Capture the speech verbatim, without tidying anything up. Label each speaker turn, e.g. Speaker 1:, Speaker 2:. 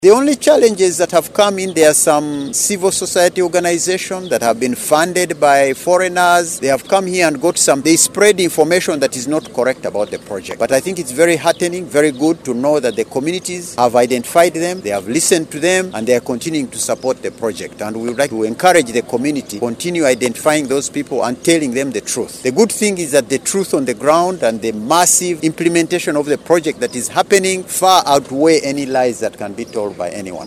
Speaker 1: The only challenges that have come in, there are some civil society organizations that have been funded by foreigners. They have come here and got some, they spread information that is not correct about the project. But I think it's very heartening, very good to know that the communities have identified them, they have listened to them, and they are continuing to support the project. And we would like to encourage the community to continue identifying those people and telling them the truth. The good thing is that the truth on the ground and the massive implementation of the project that is happening far outweigh any lies that can be told by anyone.